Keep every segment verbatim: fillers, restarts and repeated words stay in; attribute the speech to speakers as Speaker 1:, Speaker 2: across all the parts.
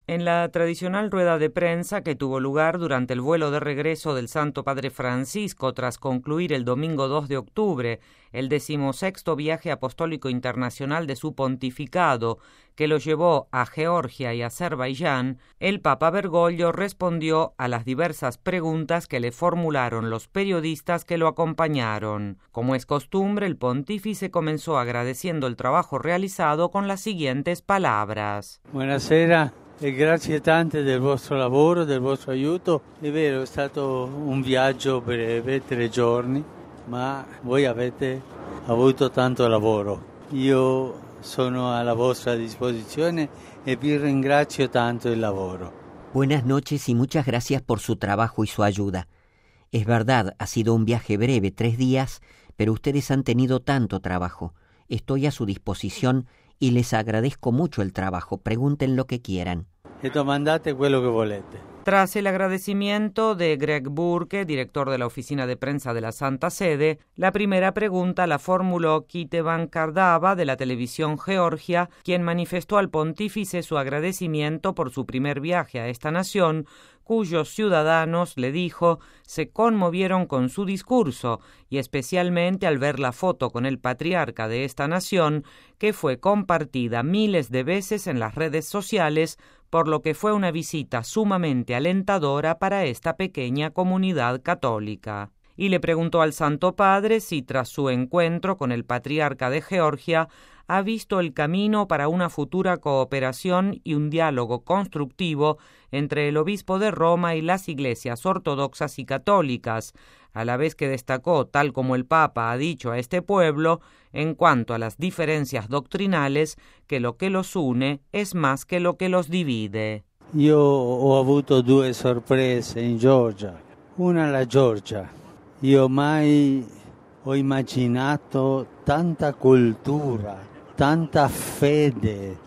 Speaker 1: En la tradicional rueda de prensa que tuvo lugar durante el vuelo de regreso del Santo Padre Francisco tras concluir el domingo dos de octubre el decimosexto viaje apostólico internacional de su pontificado, que lo llevó a Georgia y Azerbaiyán, el Papa Bergoglio respondió a las diversas preguntas que le formularon los periodistas que lo acompañaron. Como es costumbre, el pontífice comenzó agradeciendo el trabajo realizado con las siguientes palabras.
Speaker 2: Buonasera. E grazie tante del vostro lavoro, del vostro aiuto. È vero, è stato un viaggio breve, tre giorni, ma voi avete avuto tanto lavoro. Io sono alla vostra disposizione e vi ringrazio tanto il lavoro.
Speaker 3: Buenas noches y muchas gracias por su trabajo y su ayuda. Es verdad, ha sido un viaje breve, tres días, pero ustedes han tenido tanto trabajo. Estoy a su disposición y les agradezco mucho el trabajo. Pregunten lo que quieran.
Speaker 2: E domandate quello che volete.
Speaker 1: Tras el agradecimiento de Greg Burke, director de la oficina de prensa de la Santa Sede, la primera pregunta la formuló Kitevan Kardava de la televisión Georgia, quien manifestó al pontífice su agradecimiento por su primer viaje a esta nación, cuyos ciudadanos, le dijo, se conmovieron con su discurso y especialmente al ver la foto con el patriarca de esta nación, que fue compartida miles de veces en las redes sociales, por lo que fue una visita sumamente alentadora para esta pequeña comunidad católica. Y le preguntó al Santo Padre si tras su encuentro con el patriarca de Georgia ha visto el camino para una futura cooperación y un diálogo constructivo entre el obispo de Roma y las iglesias ortodoxas y católicas, a la vez que destacó, tal como el Papa ha dicho a este pueblo, en cuanto a las diferencias doctrinales, que lo que los une es más que lo que los divide.
Speaker 2: Io ho avuto due sorprese in Georgia. Una la Georgia. Io mai ho immaginato tanta cultura, tanta fede,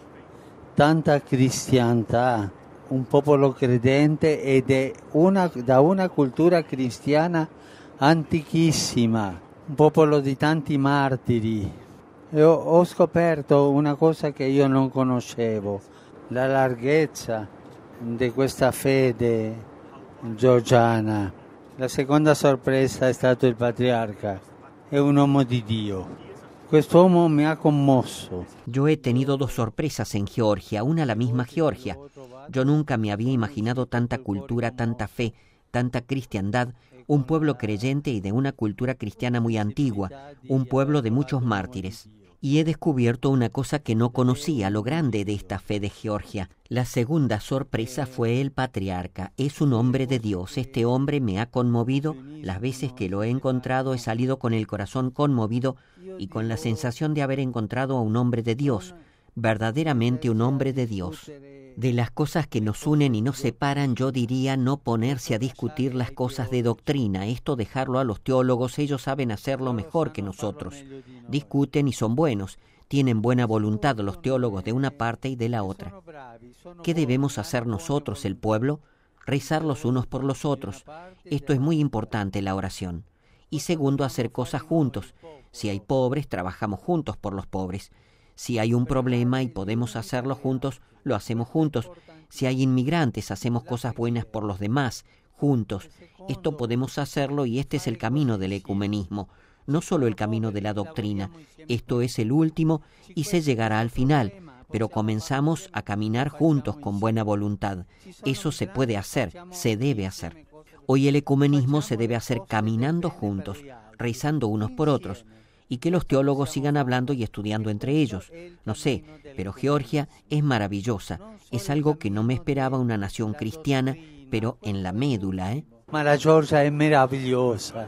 Speaker 2: tanta cristianità, un popolo credente ed è una, da una cultura cristiana antichissima, un popolo di tanti martiri. E ho, ho scoperto una cosa che io non conoscevo, la larghezza di questa fede georgiana. La seconda sorpresa è stato il patriarca, è un uomo di Dio. Quest'uomo mi ha conmosso.
Speaker 3: Yo he tenido dos sorpresas en Georgia, una la misma Georgia. Yo nunca me había imaginado tanta cultura, tanta fe, tanta cristiandad, un pueblo creyente y de una cultura cristiana muy antigua, un pueblo de muchos mártires. Y he descubierto una cosa que no conocía, lo grande de esta fe de Georgia. La segunda sorpresa fue el patriarca. Es un hombre de Dios. Este hombre me ha conmovido. Las veces que lo he encontrado he salido con el corazón conmovido y con la sensación de haber encontrado a un hombre de Dios, verdaderamente un hombre de Dios. De las cosas que nos unen y nos separan, yo diría no ponerse a discutir las cosas de doctrina, esto dejarlo a los teólogos, ellos saben hacerlo mejor que nosotros. Discuten y son buenos, tienen buena voluntad los teólogos de una parte y de la otra. ¿Qué debemos hacer nosotros, el pueblo? Rezar los unos por los otros. Esto es muy importante, la oración. Y segundo, hacer cosas juntos. Si hay pobres, trabajamos juntos por los pobres. Si hay un problema y podemos hacerlo juntos, lo hacemos juntos. Si hay inmigrantes, hacemos cosas buenas por los demás, juntos. Esto podemos hacerlo y este es el camino del ecumenismo, no solo el camino de la doctrina. Esto es el último y se llegará al final, pero comenzamos a caminar juntos con buena voluntad. Eso se puede hacer, se debe hacer. Hoy el ecumenismo se debe hacer caminando juntos, rezando unos por otros, y que los teólogos sigan hablando y estudiando entre ellos. No sé, pero Georgia es maravillosa. Es algo que no me esperaba una nación cristiana, pero en la médula, ¿eh?
Speaker 2: Ma la Georgia è meravigliosa.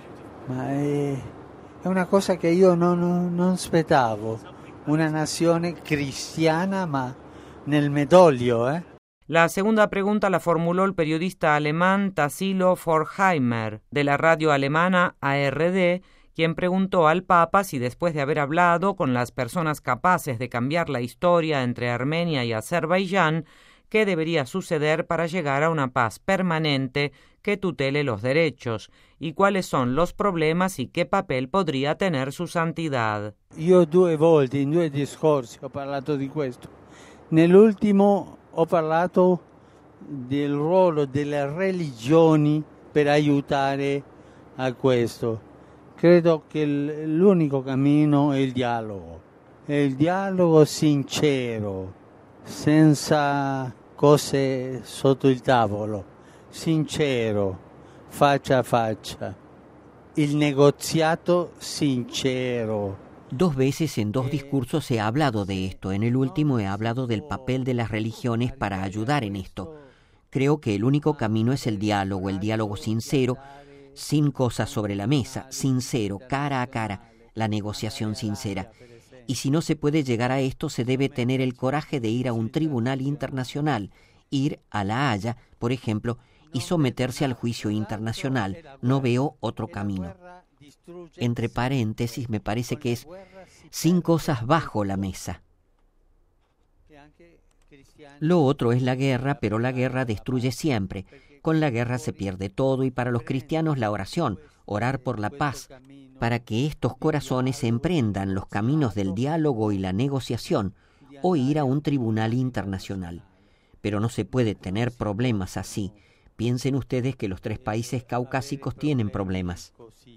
Speaker 2: Ma è, è una cosa che io non, non, non aspettavo. Una nazione cristiana, ma nel medoglio, ¿eh?
Speaker 1: La segunda pregunta la formuló el periodista alemán Tassilo Forchheimer, de la radio alemana A R D, quien preguntó al Papa si después de haber hablado con las personas capaces de cambiar la historia entre Armenia y Azerbaiyán, qué debería suceder para llegar a una paz permanente que tutele los derechos, y cuáles son los problemas y qué papel podría tener su santidad.
Speaker 2: Io due volte, in due discorsi, ho parlato di questo. Nell'ultimo ho parlato del ruolo delle religioni per aiutare a questo. Credo che l'unico cammino è il dialogo, è il dialogo sincero, senza cose sotto il tavolo, sincero, faccia a faccia, il negoziato sincero.
Speaker 3: Dos veces en dos discursos he hablado de esto. En el último he hablado del papel de las religiones para ayudar en esto. Creo que el único camino es el diálogo, el diálogo sincero, sin cosas sobre la mesa, sincero, cara a cara, la negociación sincera. Y si no se puede llegar a esto, se debe tener el coraje de ir a un tribunal internacional, ir a La Haya, por ejemplo, y someterse al juicio internacional. No veo otro camino. Entre paréntesis, me parece que es sin cosas bajo la mesa. Lo otro es la guerra, pero la guerra destruye siempre. Con la guerra se pierde todo y para los cristianos la oración, orar por la paz, para que estos corazones emprendan los caminos del diálogo y la negociación o ir a un tribunal internacional. Pero no se puede tener problemas así. Piensen ustedes que los tres países caucásicos tienen problemas.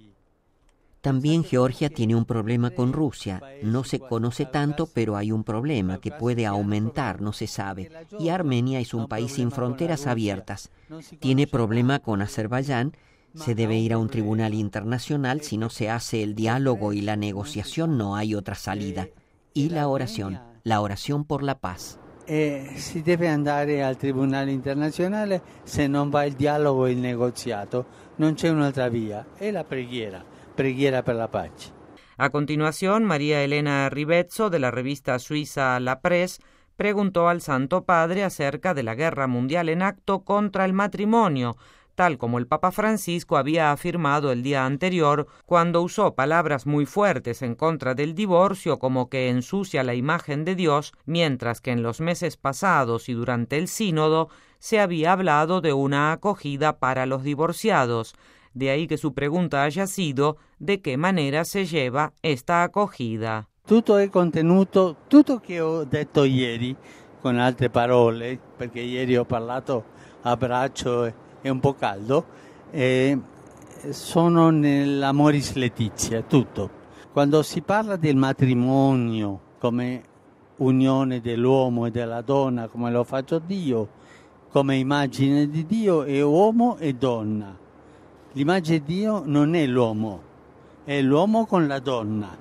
Speaker 3: También Georgia tiene un problema con Rusia. No se conoce tanto, pero hay un problema que puede aumentar, no se sabe. Y Armenia es un país sin fronteras abiertas. Tiene problema con Azerbaiyán. Se debe ir a un tribunal internacional. Si no se hace el diálogo y la negociación, no hay otra salida. Y la oración, la oración por la paz.
Speaker 2: E si deve andare al tribunale internazionale se non va il dialogo e il negoziato, non c'è un'altra via, è la preghiera, preghiera per la pace.
Speaker 1: A continuación, María Elena Ribezzo, de la revista suiza La Presse, preguntó al Santo Padre acerca de la guerra mundial en acto contra el matrimonio, tal como el Papa Francisco había afirmado el día anterior cuando usó palabras muy fuertes en contra del divorcio como que ensucia la imagen de Dios, mientras que en los meses pasados y durante el sínodo se había hablado de una acogida para los divorciados. De ahí que su pregunta haya sido de qué manera se lleva esta acogida.
Speaker 2: Tutto è contenuto, tutto che ho detto ieri, con altre parole, perché ieri ho parlato a braccio è un po' caldo, eh, sono nell'Amoris Laetitia, tutto. Quando si parla del matrimonio come unione dell'uomo e della donna, come lo faccio Dio, come immagine di Dio, è uomo e donna. L'immagine di Dio non è l'uomo, è l'uomo con la donna,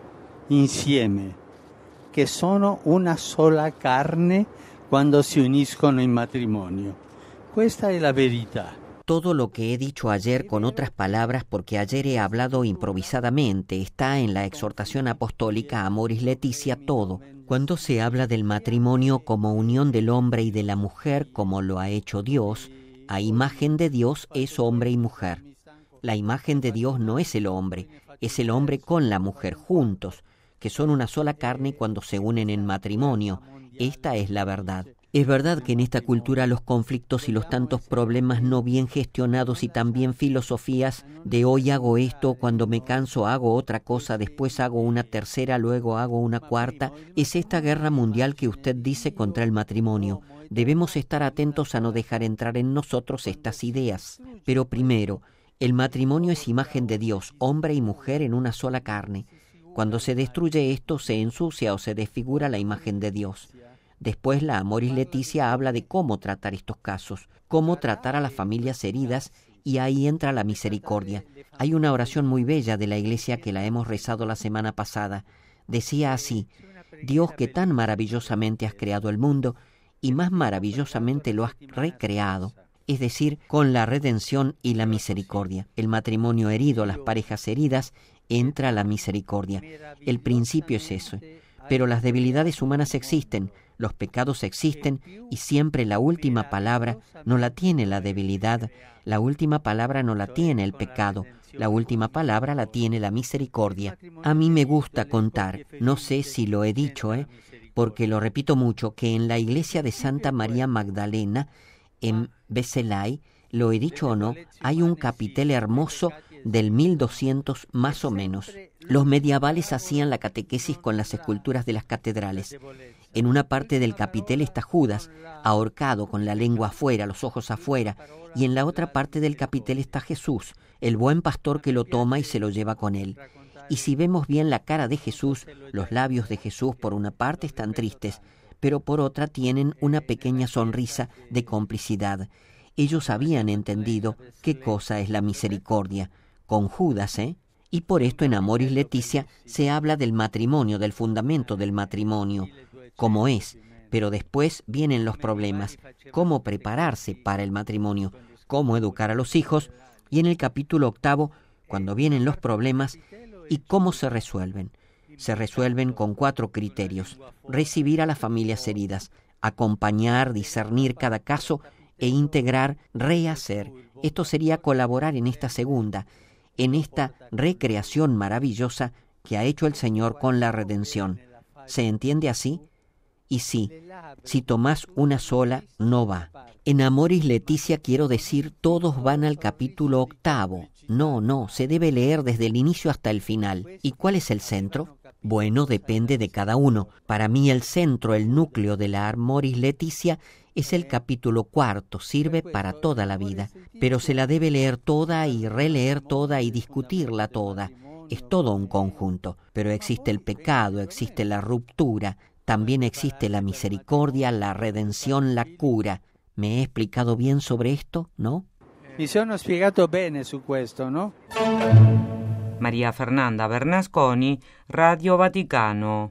Speaker 2: insieme, che sono una sola carne quando si uniscono in matrimonio. Questa è la verità.
Speaker 3: Todo lo que he dicho ayer con otras palabras, porque ayer he hablado improvisadamente, está en la exhortación apostólica Amoris Laetitia todo. Cuando se habla del matrimonio como unión del hombre y de la mujer, como lo ha hecho Dios, a imagen de Dios es hombre y mujer. La imagen de Dios no es el hombre, es el hombre con la mujer juntos, que son una sola carne cuando se unen en matrimonio. Esta es la verdad. Es verdad que en esta cultura los conflictos y los tantos problemas no bien gestionados y también filosofías de hoy hago esto, cuando me canso hago otra cosa, después hago una tercera, luego hago una cuarta, es esta guerra mundial que usted dice contra el matrimonio. Debemos estar atentos a no dejar entrar en nosotros estas ideas. Pero primero, el matrimonio es imagen de Dios, hombre y mujer en una sola carne. Cuando se destruye esto, se ensucia o se desfigura la imagen de Dios. Después la Amoris Laetitia habla de cómo tratar estos casos, cómo tratar a las familias heridas, y ahí entra la misericordia. Hay una oración muy bella de la Iglesia que la hemos rezado la semana pasada. Decía así: Dios, que tan maravillosamente has creado el mundo, y más maravillosamente lo has recreado, es decir, con la redención y la misericordia. El matrimonio herido, las parejas heridas, entra la misericordia. El principio es eso. Pero las debilidades humanas existen, los pecados existen, y siempre la última palabra no la tiene la debilidad, la última palabra no la tiene el pecado, la última palabra la tiene la misericordia. A mí me gusta contar, no sé si lo he dicho, ¿eh? porque lo repito mucho, que en la iglesia de Santa María Magdalena, en Beselay, lo he dicho o no, hay un capitel hermoso del mil doscientos más o menos. Los medievales hacían la catequesis con las esculturas de las catedrales En una parte del capitel está Judas, ahorcado con la lengua afuera, los ojos afuera, y en la otra parte del capitel está Jesús, el buen pastor que lo toma y se lo lleva con él. Y si vemos bien la cara de Jesús, los labios de Jesús por una parte están tristes, pero por otra tienen una pequeña sonrisa de complicidad. Ellos habían entendido qué cosa es la misericordia. Con Judas, ¿eh? Y por esto en Amoris Laetitia se habla del matrimonio, del fundamento del matrimonio, como es. Pero después vienen los problemas, cómo prepararse para el matrimonio, cómo educar a los hijos, y en el capítulo octavo, cuando vienen los problemas, y cómo se resuelven. Se resuelven con cuatro criterios: recibir a las familias heridas, acompañar, discernir cada caso e integrar, rehacer. Esto sería colaborar en esta segunda, en esta recreación maravillosa que ha hecho el Señor con la redención. ¿Se entiende así? Y sí, si tomás una sola, no va. En Amoris Laetitia quiero decir, todos van al capítulo octavo. No, no, se debe leer desde el inicio hasta el final. ¿Y cuál es el centro? Bueno, depende de cada uno. Para mí el centro, el núcleo de la Amoris Laetitia es el capítulo cuarto, sirve para toda la vida. Pero se la debe leer toda y releer toda y discutirla toda. Es todo un conjunto. Pero existe el pecado, existe la ruptura, también existe la misericordia, la redención, la cura. ¿Me he explicado bien sobre esto, no?
Speaker 2: Mi sono spiegato bene su questo, no?
Speaker 1: Maria Fernanda Bernasconi, Radio Vaticano.